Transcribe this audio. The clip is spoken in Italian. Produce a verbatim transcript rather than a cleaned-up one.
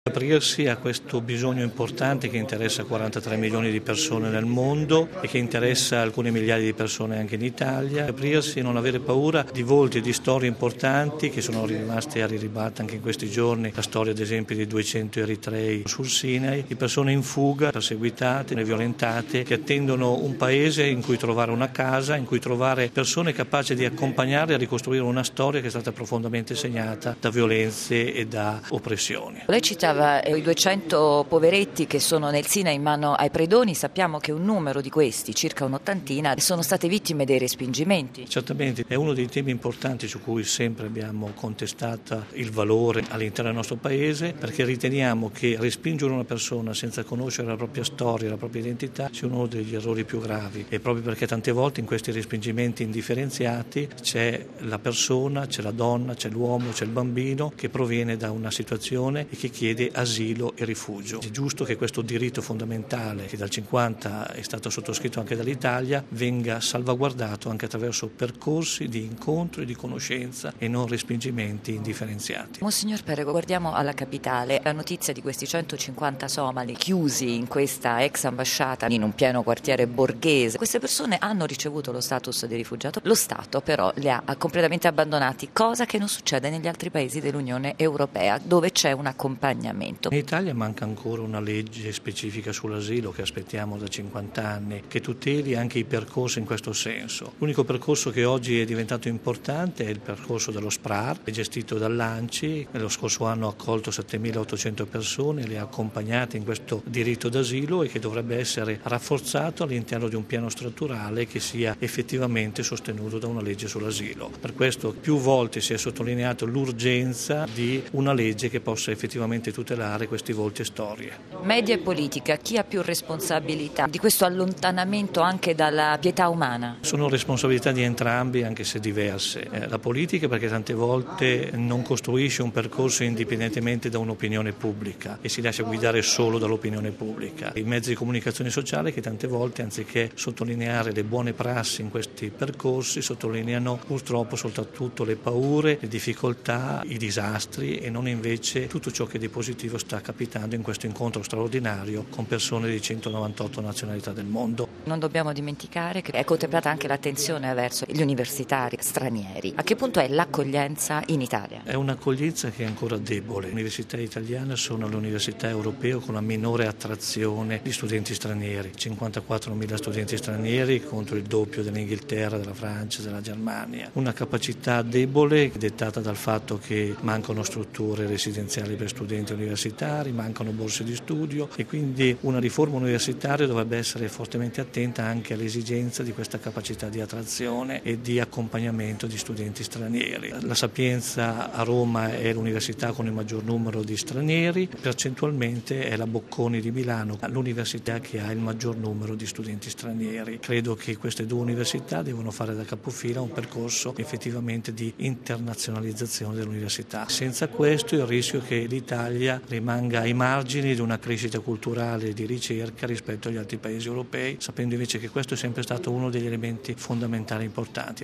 Aprirsi a questo bisogno importante che interessa quarantatré milioni di persone nel mondo e che interessa alcune migliaia di persone anche in Italia. Aprirsi e non avere paura di volti e di storie importanti che sono rimasti a ribalta anche in questi giorni. La storia ad esempio di duecento eritrei sul Sinai, di persone in fuga, perseguitate e violentate, che attendono un paese in cui trovare una casa, in cui trovare persone capaci di accompagnarli a ricostruire una storia che è stata profondamente segnata da violenze e da oppressioni. Lei citava i duecento poveretti che sono nel Sinai in mano ai predoni. Sappiamo che un numero di questi, circa un'ottantina, sono state vittime dei respingimenti. Certamente è uno dei temi importanti su cui sempre abbiamo contestato il valore all'interno del nostro paese, perché riteniamo che respingere una persona senza conoscere la propria storia, la propria identità sia uno degli errori più gravi, e proprio perché tante volte in questi respingimenti indifferenziati c'è la persona, c'è la donna, c'è l'uomo, c'è il bambino che proviene da una situazione e che chiede asilo e rifugio. È giusto che questo diritto fondamentale, che dal cinquanta è stato sottoscritto anche dall'Italia, venga salvaguardato anche attraverso percorsi di incontro e di conoscenza e non respingimenti indifferenziati. Monsignor Perego, guardiamo alla capitale. La notizia di questi centocinquanta somali chiusi in questa ex ambasciata in un pieno quartiere borghese. Queste persone hanno ricevuto lo status di rifugiato, lo Stato però li ha completamente abbandonati, cosa che non succede negli altri paesi dell'Unione Europea, dove c'è un accompagnamento. In Italia manca ancora una legge specifica sull'asilo che aspettiamo da cinquanta anni, che tuteli anche i percorsi in questo senso. L'unico percorso che oggi è diventato importante è il percorso dello SPRAR, è gestito dall'ANCI. Lo scorso anno ha accolto settemilaottocento persone, le ha accompagnate in questo diritto d'asilo e che dovrebbe essere rafforzato all'interno di un piano strutturale che sia effettivamente sostenuto da una legge sull'asilo. Per questo più volte si è sottolineato l'urgenza di una legge che possa effettivamente tutelare questi volti e storie. Media e politica, chi ha più responsabilità di questo allontanamento anche dalla pietà umana? Sono responsabilità di entrambi, anche se diverse. Eh, la politica perché tante volte non costruisce un percorso indipendentemente da un'opinione pubblica e si lascia guidare solo dall'opinione pubblica. I mezzi di comunicazione sociale che tante volte, anziché sottolineare le buone prassi in questi percorsi, sottolineano purtroppo soltanto le paure, le difficoltà, i disastri e non invece tutto ciò che di positivo sta capitando in questo incontro straordinario con persone di centonovantotto nazionalità del mondo. Non dobbiamo dimenticare che è contemplata anche l'attenzione verso gli universitari stranieri. A che punto è l'accoglienza in Italia? È un'accoglienza che è ancora debole. Le università italiane sono le università europee con la minore attrazione di studenti stranieri, cinquantaquattromila studenti stranieri contro il doppio dell'Inghilterra, della Francia, della Germania. Una capacità debole dettata dal fatto che mancano strutture residenziali per studenti universitari, mancano borse di studio e quindi una riforma universitaria dovrebbe essere fortemente attenta anche all'esigenza di questa capacità di attrazione e di accompagnamento di studenti stranieri. La Sapienza a Roma è l'università con il maggior numero di stranieri, percentualmente è la Bocconi di Milano l'università che ha il maggior numero di studenti stranieri. Credo che queste due università devono fare da capofila un percorso effettivamente di internazionalizzazione dell'università. Senza questo il rischio che l'Italia rimanga ai margini di una crescita culturale e di ricerca rispetto agli altri paesi europei, sapendo invece che questo è sempre stato uno degli elementi fondamentali importanti.